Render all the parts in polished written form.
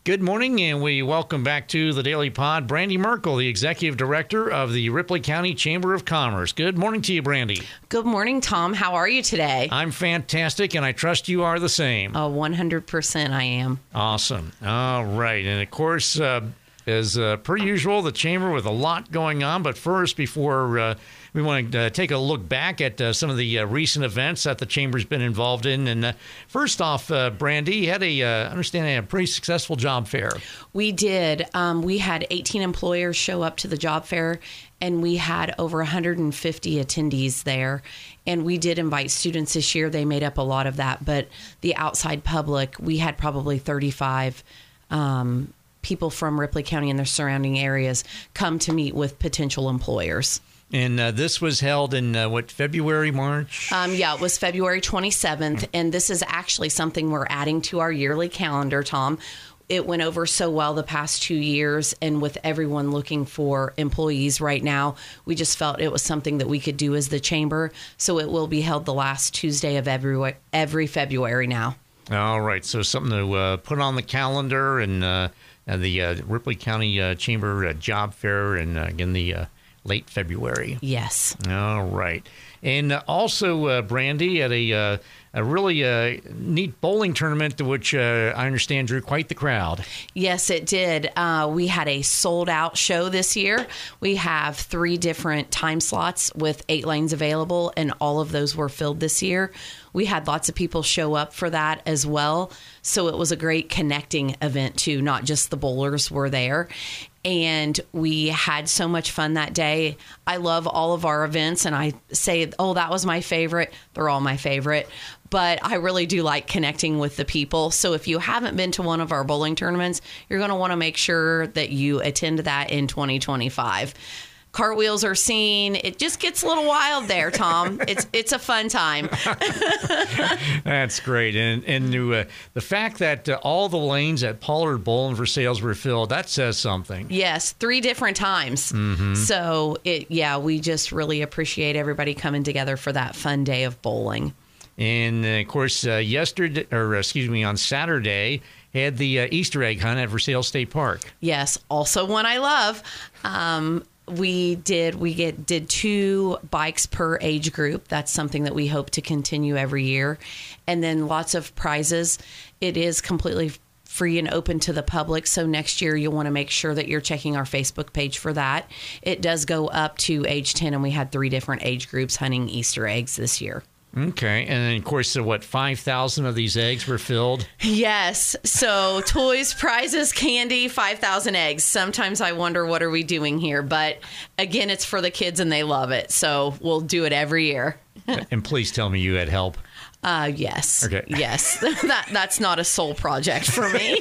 Good morning, and we welcome back to the Daily Pod Brandy Merkel, the Executive Director of the Ripley County Chamber of Commerce. Good morning to you, Brandy. Good morning, Tom. How are you today? I'm fantastic, and I trust you are the same. 100% I am. Awesome. All right. And, of course, as per usual, the Chamber with a lot going on. But first, before we want to take a look back at some of the recent events that the Chamber's been involved in. And first off, Brandy, you had I understand, a pretty successful job fair. We did. We had 18 employers show up to the job fair, and we had over 150 attendees there. And we did invite students this year. They made up a lot of that. But the outside public, we had probably 35 people from Ripley County and their surrounding areas come to meet with potential employers. And this was held in, February, March? Yeah, it was February 27th. And this is actually something we're adding to our yearly calendar, Tom. It went over so well the past 2 years. And with everyone looking for employees right now, we just felt it was something that we could do as the Chamber. So it will be held the last Tuesday of every February now. All right. So something to put on the calendar, and the Ripley County Chamber Job Fair, and again, the late February. Yes. All right. And also, Brandy, at a really neat bowling tournament, which I understand drew quite the crowd. Yes, it did. We had a sold-out show this year. We have 3 different time slots with 8 lanes available, and all of those were filled this year. We had lots of people show up for that as well. So it was a great connecting event, too. Not just the bowlers were there. And we had so much fun that day. I love all of our events, and I say, that was my favorite. They're all my favorite. But I really do like connecting with the people. So if you haven't been to one of our bowling tournaments, you're going to want to make sure that you attend that in 2025. Cartwheels are seen. It just gets a little wild there, Tom. It's a fun time. That's great. And the fact that all the lanes at Pollard Bowling for Sales were filled, that says something. Yes, 3 different times. Mm-hmm. So, we just really appreciate everybody coming together for that fun day of bowling. And, of course, on Saturday, had the Easter egg hunt at Versailles State Park. Yes, also one I love. We did 2 bikes per age group. That's something that we hope to continue every year. And then lots of prizes. It is completely free and open to the public. So next year you'll want to make sure that you're checking our Facebook page for that. It does go up to age 10, and we had 3 different age groups hunting Easter eggs this year. Okay. And then, of course, 5,000 of these eggs were filled? Yes. So toys, prizes, candy, 5,000 eggs. Sometimes I wonder, what are we doing here? But again, it's for the kids and they love it. So we'll do it every year. And please tell me you had help. Yes. Okay. Yes. That's not a sole project for me.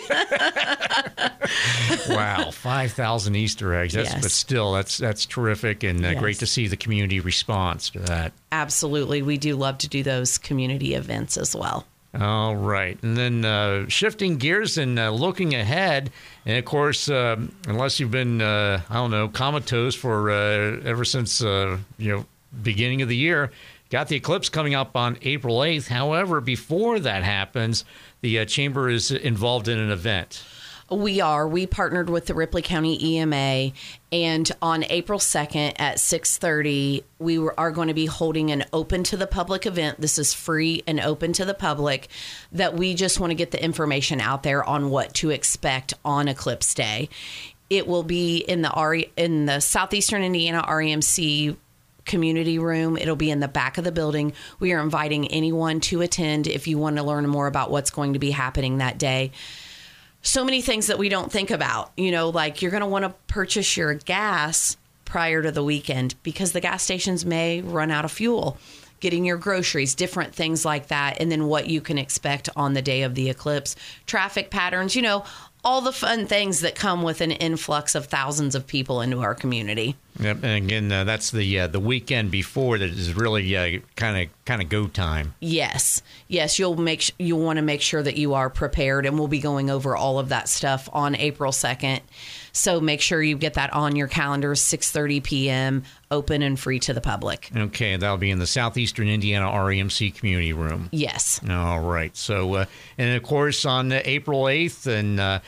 Wow. 5,000 Easter eggs. Yes. But still, that's terrific, and yes. Great to see the community response to that. Absolutely. We do love to do those community events as well. All right. And then shifting gears and looking ahead, and of course, unless you've been, comatose for ever since, beginning of the year, got the eclipse coming up on April 8th. However, before that happens, the Chamber is involved in an event. We are. We partnered with the Ripley County EMA, and on April 2nd at 6:30, we are going to be holding an open to the public event. This is free and open to the public, that we just want to get the information out there on what to expect on Eclipse Day. It will be in the Southeastern Indiana REMC community room. It'll be in the back of the building. We are inviting anyone to attend if you want to learn more about what's going to be happening that day. So many things that we don't think about, like you're going to want to purchase your gas prior to the weekend because the gas stations may run out of fuel, getting your groceries, different things like that. And then what you can expect on the day of the eclipse, traffic patterns, all the fun things that come with an influx of thousands of people into our community. Yep, and again, that's the weekend before that is really kind of go time. Yes, you'll want to make sure that you are prepared, and we'll be going over all of that stuff on April 2nd. So make sure you get that on your calendar, 6:30 p.m., open and free to the public. Okay, that'll be in the Southeastern Indiana REMC community room. Yes. All right. So, and of course, on April 8th, and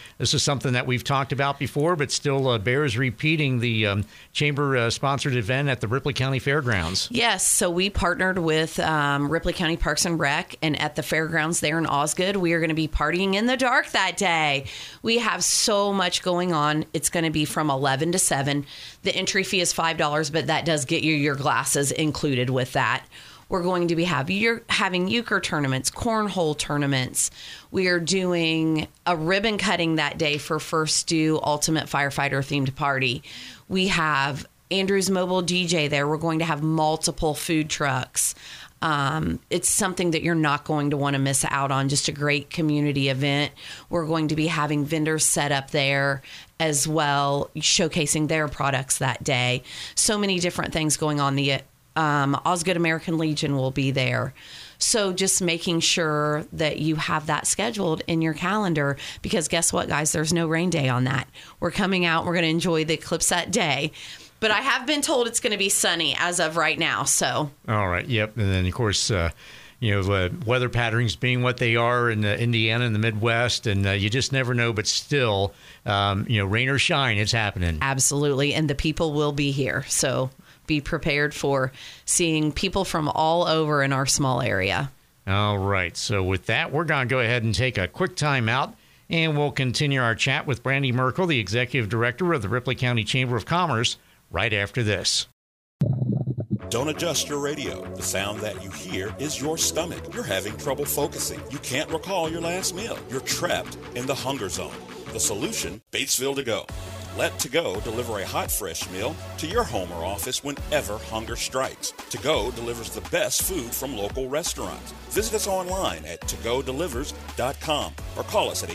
this is something that we've talked about before, but still bears repeating, the chamber-sponsored event at the Ripley County Fairgrounds. Yes, so we partnered with Ripley County Parks and Rec, and at the fairgrounds there in Osgood, we are going to be partying in the dark that day. We have so much going on. It's going to be from 11 to 7. The entry fee is $5, but that does get you your glasses included with that. We're going to be having euchre tournaments, cornhole tournaments. We are doing a ribbon cutting that day for First Due Ultimate Firefighter themed party. We have Andrew's Mobile DJ there. We're going to have multiple food trucks. It's something that you're not going to want to miss out on. Just a great community event. We're going to be having vendors set up there as well, showcasing their products that day. So many different things going on. The Osgood American Legion will be there. So just making sure that you have that scheduled in your calendar, because guess what, guys? There's no rain day on that. We're coming out. We're going to enjoy the eclipse that day. But I have been told it's going to be sunny as of right now. So. All right. Yep. And then, of course, weather patterns being what they are in Indiana and the Midwest, and you just never know. But still, rain or shine, it's happening. Absolutely. And the people will be here. So be prepared for seeing people from all over in our small area. All right. So with that, we're going to go ahead and take a quick time out, and we'll continue our chat with Brandy Merkel, the Executive Director of the Ripley County Chamber of Commerce, right after this. Don't adjust your radio. The sound that you hear is your stomach. You're having trouble focusing. You can't recall your last meal. You're trapped in the hunger zone. The solution, Batesville To Go. Let To Go deliver a hot, fresh meal to your home or office whenever hunger strikes. To Go delivers the best food from local restaurants. Visit us online at togodelivers.com or call us at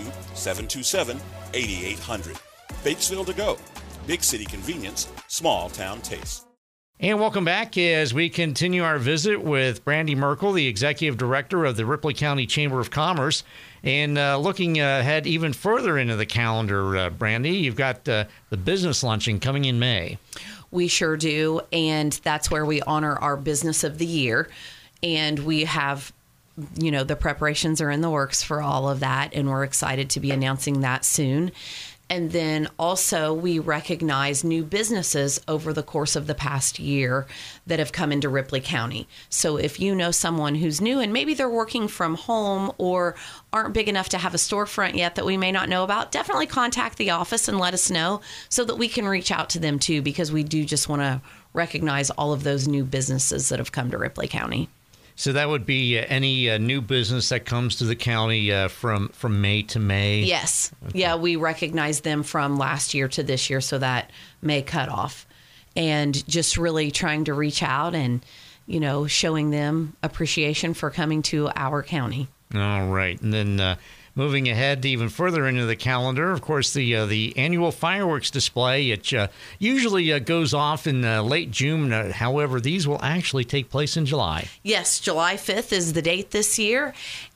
812-727-8800. Batesville To Go. Big city convenience, small town taste. And welcome back as we continue our visit with Brandy Merkel, the Executive Director of the Ripley County Chamber of Commerce. And looking ahead even further into the calendar, Brandy, you've got the business luncheon coming in May. We sure do. And that's where we honor our business of the year. And we have, the preparations are in the works for all of that. And we're excited to be announcing that soon. And then also we recognize new businesses over the course of the past year that have come into Ripley County. So if you know someone who's new and maybe they're working from home or aren't big enough to have a storefront yet that we may not know about, definitely contact the office and let us know so that we can reach out to them too, because we do just want to recognize all of those new businesses that have come to Ripley County. So that would be any new business that comes to the county from May to May? Yes. Okay. Yeah, we recognize them from last year to this year, so that May cutoff. And just really trying to reach out and, showing them appreciation for coming to our county. All right. And then moving ahead even further into the calendar, of course, the annual fireworks display. It usually goes off in late June. However, these will actually take place in July. Yes, July 5th is the date this year.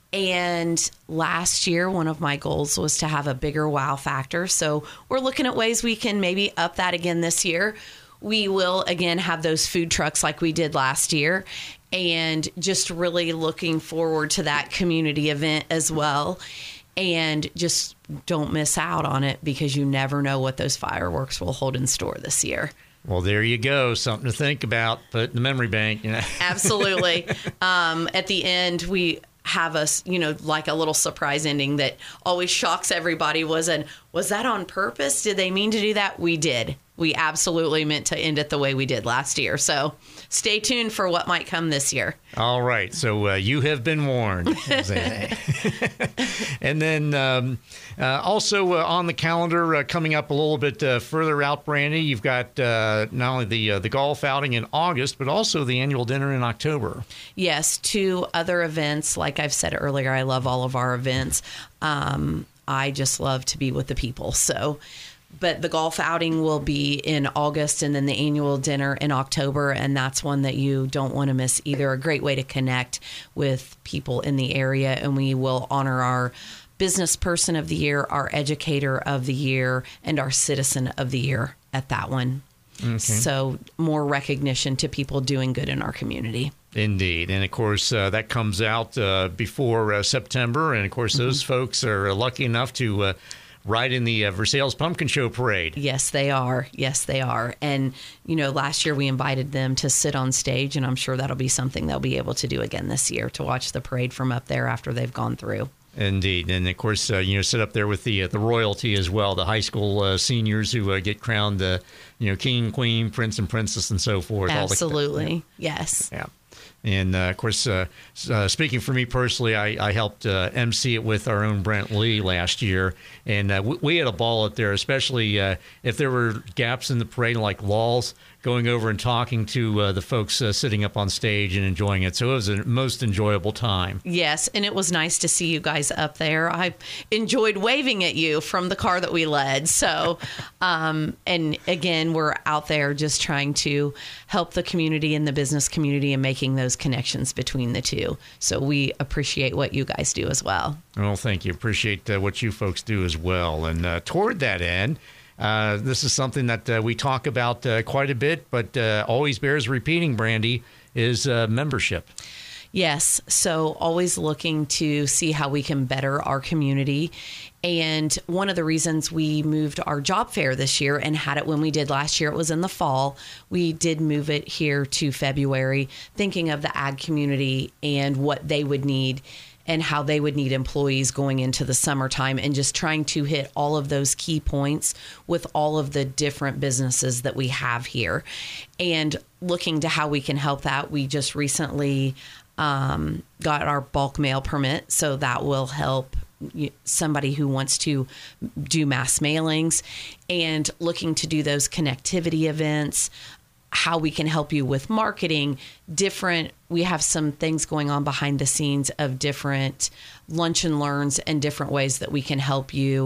And last year, one of my goals was to have a bigger wow factor. So we're looking at ways we can maybe up that again this year. We will, again, have those food trucks like we did last year. And just really looking forward to that community event as well. And just don't miss out on it, because you never know what those fireworks will hold in store this year. Well, there you go. Something to think about. Put in the memory bank. Absolutely. At the end, we have us, like a little surprise ending that always shocks everybody. Was that on purpose? Did they mean to do that? We did. We absolutely meant to end it the way we did last year. So stay tuned for what might come this year. All right. So you have been warned. And then also on the calendar, coming up a little bit further out, Brandy, you've got not only the golf outing in August, but also the annual dinner in October. Yes, 2 other events. Like I've said earlier, I love all of our events. I just love to be with the people. But the golf outing will be in August, and then the annual dinner in October, and that's one that you don't want to miss either. A great way to connect with people in the area, and we will honor our business person of the year, our educator of the year, and our citizen of the year at that one. Okay. So more recognition to people doing good in our community. Indeed. And, of course, that comes out before September. And, of course, those folks are lucky enough to riding the Versailles Pumpkin Show parade. Yes, they are. Yes, they are. And, last year we invited them to sit on stage, and I'm sure that'll be something they'll be able to do again this year, to watch the parade from up there after they've gone through. Indeed. And, of course, sit up there with the royalty as well, the high school seniors who get crowned, king, queen, prince, and princess, and so forth. Absolutely. Yes. Yeah. And, of course, speaking for me personally, I helped MC it with our own Brent Lee last year. And we had a ball up there, especially if there were gaps in the parade, like lulls, going over and talking to the folks sitting up on stage and enjoying it. So it was a most enjoyable time. Yes, and it was nice to see you guys up there. I enjoyed waving at you from the car that we led. So, and again, we're out there just trying to help the community and the business community and making those connections between the two. So we appreciate what you guys do as well. Well, thank you. Appreciate what you folks do as well. And toward that end, this is something that we talk about quite a bit, but always bears repeating, Brandy, is membership. Yes. So always looking to see how we can better our community. And one of the reasons we moved our job fair this year and had it when we did last year, it was in the fall. We did move it here to February, thinking of the ag community and what they would need and how they would need employees going into the summertime, and just trying to hit all of those key points with all of the different businesses that we have here, and looking to how we can help that. We just recently got our bulk mail permit, so that will help somebody who wants to do mass mailings, and looking to do those connectivity events, how we can help you with marketing, we have some things going on behind the scenes of different lunch and learns and different ways that we can help you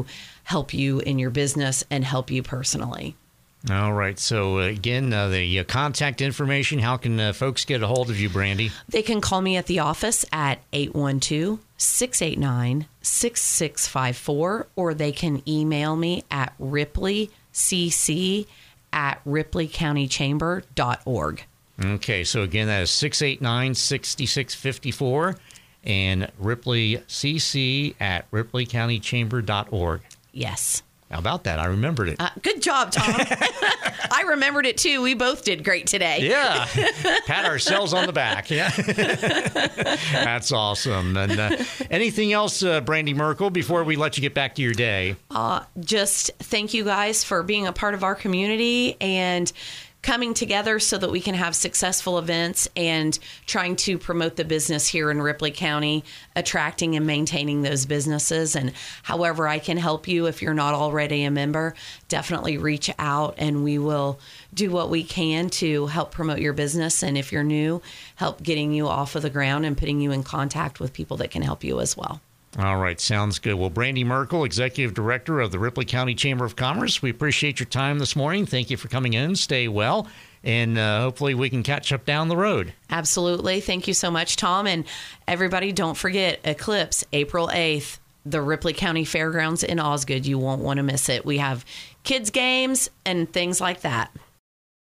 in your business and help you personally. All right. So again, the contact information, how can folks get a hold of you, Brandy? They can call me at the office at 812-689-6654, or they can email me at ripleycc@ripleycountychamber.org. Okay, so again, that is 689-6654 and ripleycc@ripleycountychamber.org. Yes. How about that? I remembered it. Good job, Tom. I remembered it too. We both did great today. Yeah. Pat ourselves on the back. Yeah. That's awesome. And anything else, Brandy Merkel, before we let you get back to your day? Just thank you guys for being a part of our community and coming together so that we can have successful events and trying to promote the business here in Ripley County, attracting and maintaining those businesses. And however I can help you, if you're not already a member, definitely reach out and we will do what we can to help promote your business. And if you're new, help getting you off of the ground and putting you in contact with people that can help you as well. All right. Sounds good. Well, Brandy Merkel, Executive Director of the Ripley County Chamber of Commerce, we appreciate your time this morning. Thank you for coming in. Stay well. And hopefully we can catch up down the road. Absolutely. Thank you so much, Tom. And everybody, don't forget Eclipse, April 8th, the Ripley County Fairgrounds in Osgood. You won't want to miss it. We have kids' games and things like that.